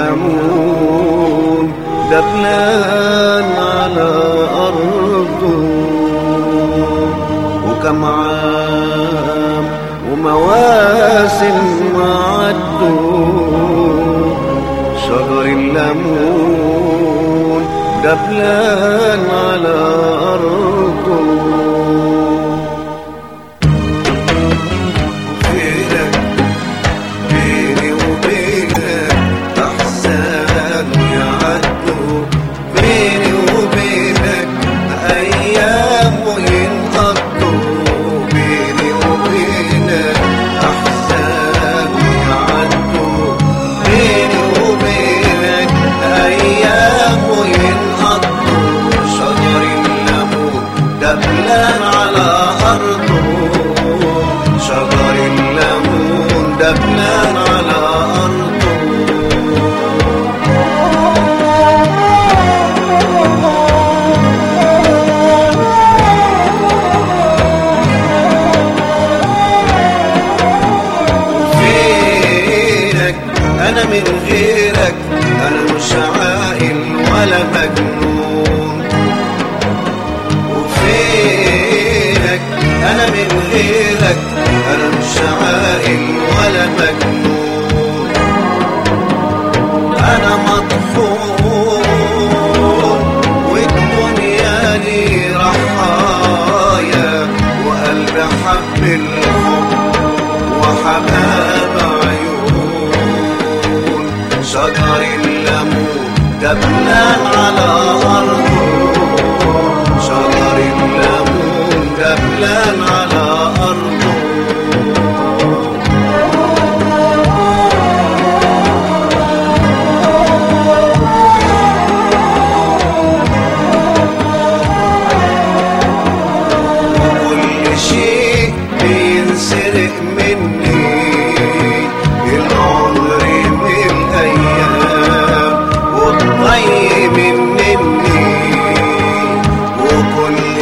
الليمون دبلان على أرضه، وكم عام ومواسم ما عدوا، شجر الليمون دبلان على أرضه. دبلان على أرضه، شجر الليمون دبلان على أرضه. فينك أنا من غيرك، أنا مش عاقل ولا مجنون. أنا من غيرك، أنا مش عاقل ولا مجنون. أنا مطحون والدنيا لي رحايا، وقلبي حب الحب وحباب عيون. شجر الليمون دبلان على أرضه، شجر الليمون دبلان على أرضه. وكل شيء بينسرق مني، العمر من الأيام والطيب مني، وكل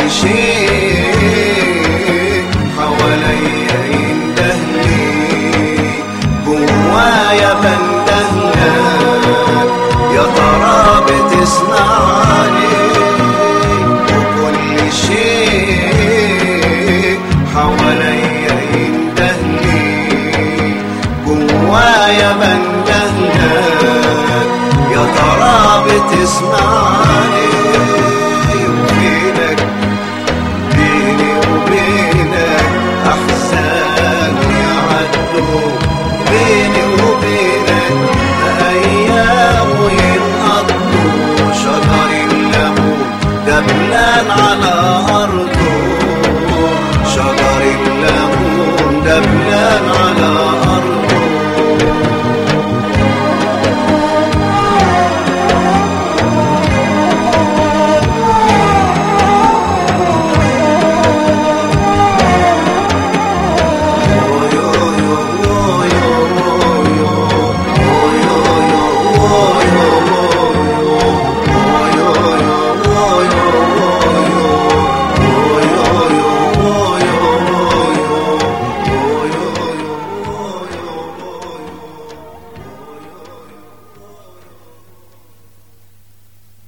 شيء حواليا يندهلي، جوايا بندهلك، يا ترى بتسمعني؟ وكل شيء حواليا يندهلي، جوايا بندهلك، يا ترى بتسمعني؟